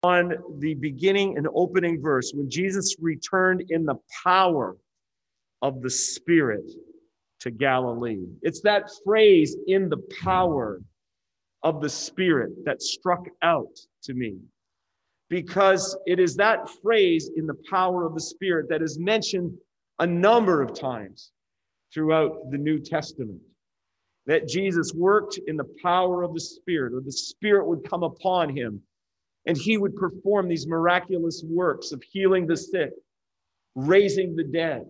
on the beginning and opening verse, when Jesus returned in the power of the Spirit to Galilee. It's that phrase, in the power of the Spirit, that struck out to me, because it is that phrase, in the power of the Spirit, that is mentioned a number of times throughout the New Testament. That Jesus worked in the power of the Spirit, or the Spirit would come upon him, and he would perform these miraculous works of healing the sick, raising the dead,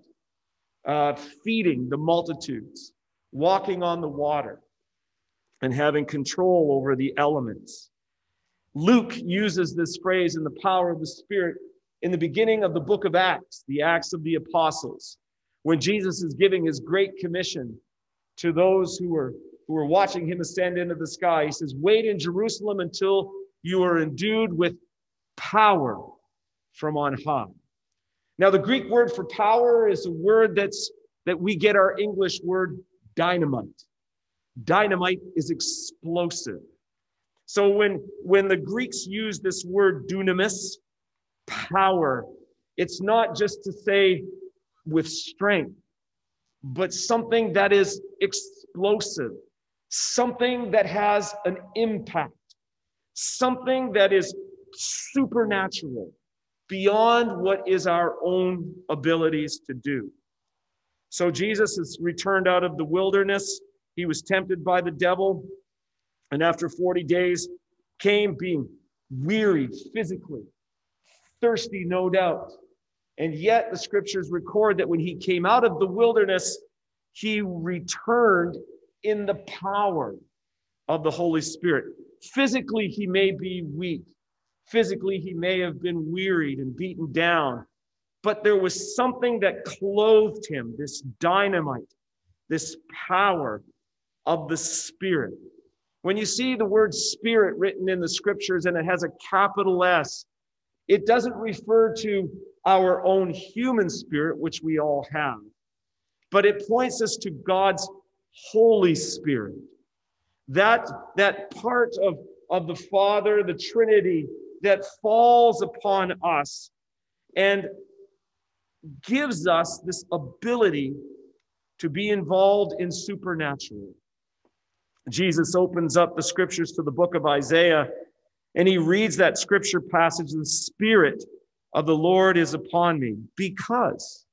feeding the multitudes, walking on the water, and having control over the elements. Luke uses this phrase, in the power of the Spirit, in the beginning of the book of Acts, the Acts of the Apostles, when Jesus is giving his great commission to those who were watching him ascend into the sky. He says, wait in Jerusalem until you are endued with power from on high. Now, the Greek word for power is a word that we get our English word dynamite. Dynamite is explosive. So when the Greeks use this word dunamis, power, it's not just to say with strength, but something that is explosive, something that has an impact, something that is supernatural, beyond what is our own abilities to do. So Jesus is returned out of the wilderness. He was tempted by the devil, and after 40 days came being wearied physically, thirsty, no doubt. And yet the scriptures record that when he came out of the wilderness, he returned in the power of the Holy Spirit. Physically, he may be weak. Physically, he may have been wearied and beaten down. But there was something that clothed him, this dynamite, this power of the Spirit. When you see the word Spirit written in the scriptures and it has a capital S, it doesn't refer to our own human spirit, which we all have, but it points us to God's Holy Spirit. That part of the Father, the Trinity, that falls upon us and gives us this ability to be involved in supernatural. Jesus opens up the scriptures to the book of Isaiah, and he reads that scripture passage, the Spirit of the Lord is upon me, because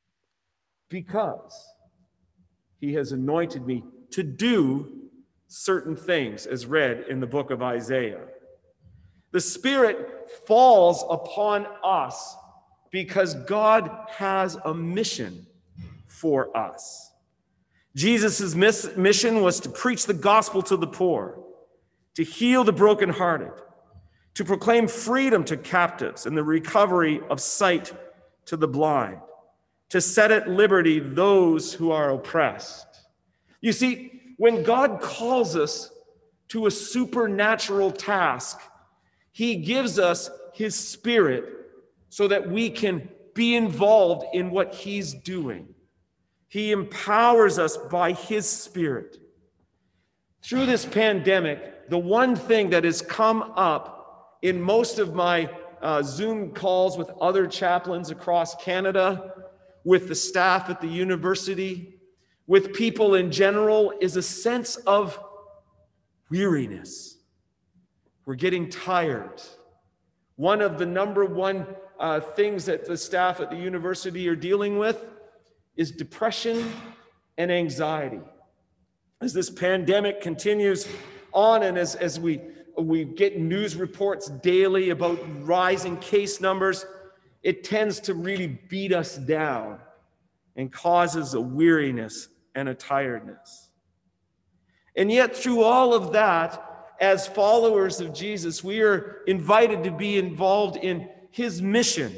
he has anointed me to do certain things, as read in the book of Isaiah. The Spirit falls upon us because God has a mission for us. Jesus' mission was to preach the gospel to the poor, to heal the brokenhearted, to proclaim freedom to captives and the recovery of sight to the blind, to set at liberty those who are oppressed. You see, when God calls us to a supernatural task, he gives us his Spirit so that we can be involved in what he's doing. He empowers us by his Spirit. Through this pandemic, the one thing that has come up in most of my Zoom calls with other chaplains across Canada, with the staff at the university, with people in general, is a sense of weariness. We're getting tired. One of the number one things that the staff at the university are dealing with is depression and anxiety. As this pandemic continues on, and as we get news reports daily about rising case numbers, it tends to really beat us down and causes a weariness and a tiredness. And yet, through all of that, as followers of Jesus, we are invited to be involved in his mission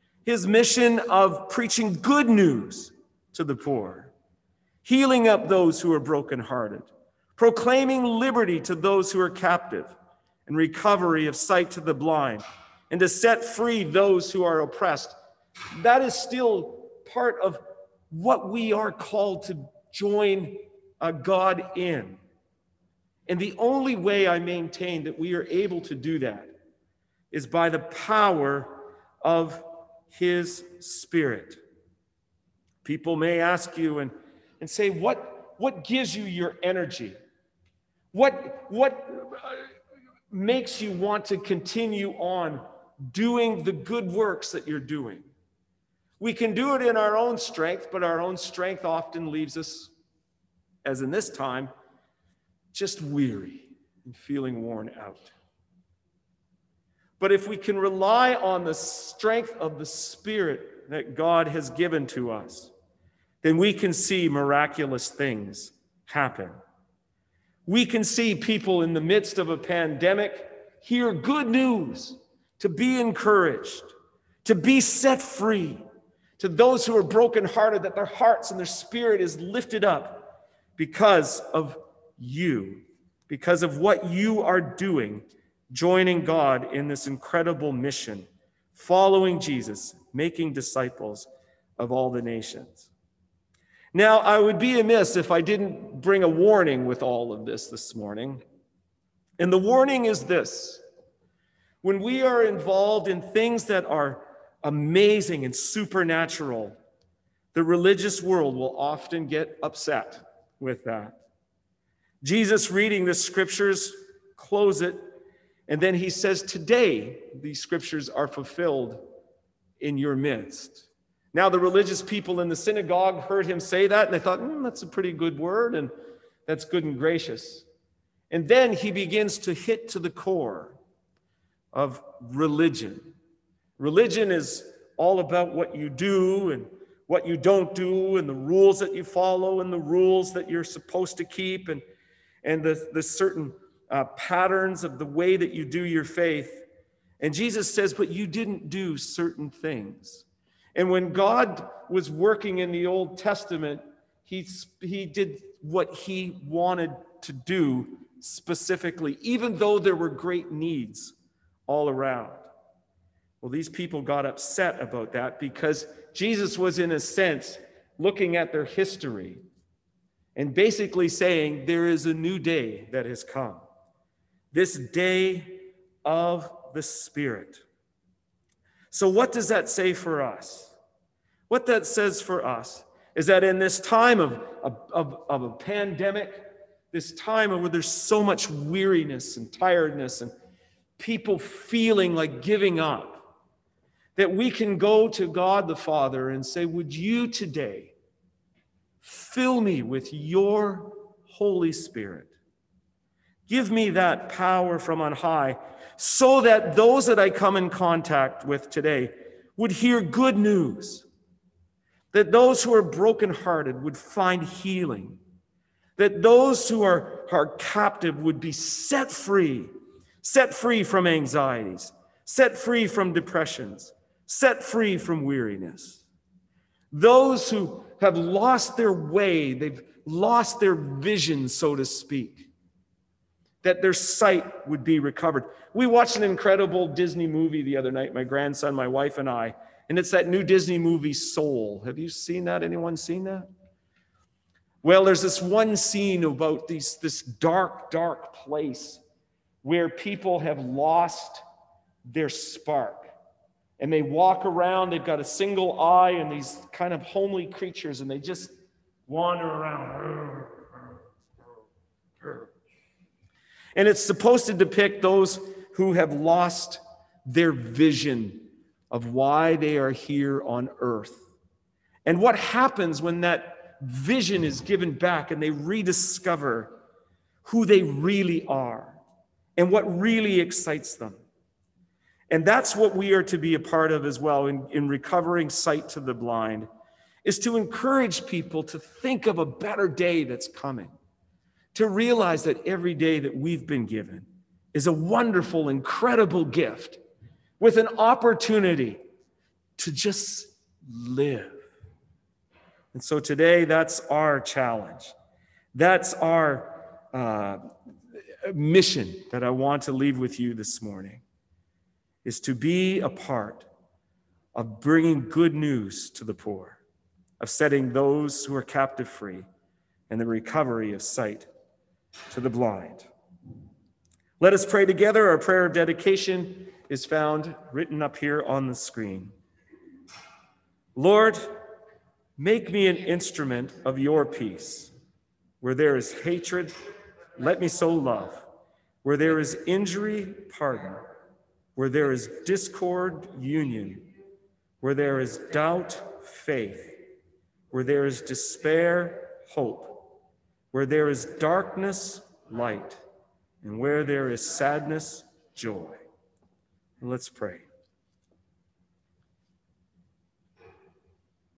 of preaching good news to the poor, healing up those who are brokenhearted, proclaiming liberty to those who are captive, and recovery of sight to the blind, and to set free those who are oppressed. That is still part of what we are called to join God in. And the only way I maintain that we are able to do that is by the power of his Spirit. People may ask you and say, what gives you your energy? What makes you want to continue on doing the good works that you're doing? We can do it in our own strength, but our own strength often leaves us, as in this time, just weary and feeling worn out. But if we can rely on the strength of the Spirit that God has given to us, then we can see miraculous things happen. We can see people in the midst of a pandemic hear good news, to be encouraged, to be set free. To those who are brokenhearted, that their hearts and their spirit is lifted up because of you, because of what you are doing, joining God in this incredible mission, following Jesus, making disciples of all the nations. Now, I would be amiss if I didn't bring a warning with all of this morning. And the warning is this: when we are involved in things that are amazing and supernatural, the religious world will often get upset with that. Jesus, reading the scriptures, close it, and then he says, today these scriptures are fulfilled in your midst. Now the religious people in the synagogue heard him say that, and they thought, that's a pretty good word, and that's good and gracious. And then he begins to hit to the core of religion. Religion is all about what you do and what you don't do, and the rules that you follow and the rules that you're supposed to keep, and the certain patterns of the way that you do your faith. And Jesus says, but you didn't do certain things. And when God was working in the Old Testament, he did what he wanted to do specifically, even though there were great needs all around. Well, these people got upset about that because Jesus was, in a sense, looking at their history and basically saying, there is a new day that has come. This day of the Spirit. So what does that say for us? What that says for us is that in this time of a pandemic, this time where there's so much weariness and tiredness and people feeling like giving up, that we can go to God the Father and say, would you today fill me with your Holy Spirit? Give me that power from on high so that those that I come in contact with today would hear good news, that those who are brokenhearted would find healing, that those who are captive would be set free from anxieties, set free from depressions, set free from weariness. Those who have lost their way, they've lost their vision, so to speak, that their sight would be recovered. We watched an incredible Disney movie the other night, my grandson, my wife, and I, and it's that new Disney movie, Soul. Have you seen that? Anyone seen that? Well, there's this one scene about this dark, dark place where people have lost their spark. And they walk around, they've got a single eye and these kind of homely creatures, and they just wander around. And it's supposed to depict those who have lost their vision of why they are here on earth. And what happens when that vision is given back and they rediscover who they really are and what really excites them. And that's what we are to be a part of as well in recovering sight to the blind, is to encourage people to think of a better day that's coming, to realize that every day that we've been given is a wonderful, incredible gift with an opportunity to just live. And so today, that's our challenge. That's our mission that I want to leave with you this morning, is to be a part of bringing good news to the poor, of setting those who are captive free, and the recovery of sight to the blind. Let us pray together our prayer of dedication is found written up here on the screen. Lord, make me an instrument of your peace. Where there is hatred, let me sow love. Where there is injury, pardon. Where there is discord, union. Where there is doubt, faith. Where there is despair, hope. Where there is darkness, light. And where there is sadness, joy. Let's pray.